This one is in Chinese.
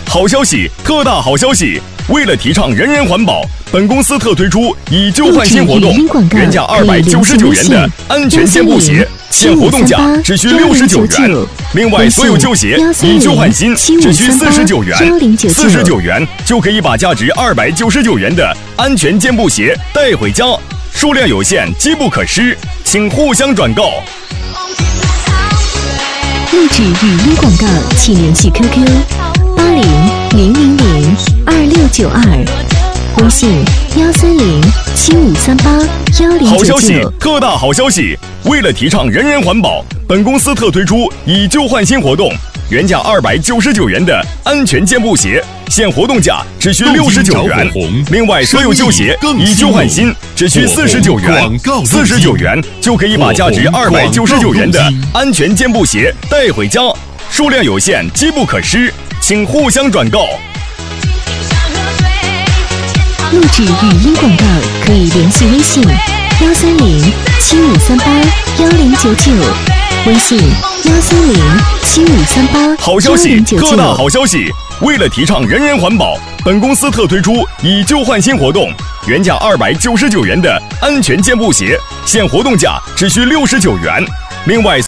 好消息，特大好消息！为了提倡人人环保，本公司特推出以旧换新活动，原价299元的安全肩部鞋，现活动价只需69元。另外，所有旧鞋以旧换新只需49元，49元就可以把价值299元的安全肩部鞋带回家。数量有限，机不可失，请互相转购。 录制语音广告，请联系 QQ800002，微信13075381099。 好消息，特大好消息！为了提倡人人环保，本公司特推出以旧换新活动，原价299元的安全肩部鞋，现活动价只需69元。另外，所有旧鞋以旧换新只需49元，49元就可以把价值299元的安全肩部鞋带回家。数量有限，机不可失，请互相转购。 录制语音广告可以联系微信13075381099，微信13075381099。 好消息，特大好消息！为了提倡人人环保，本公司特推出以旧换新活动，原价299元的安全肩部鞋，现活动价只需69元。另外，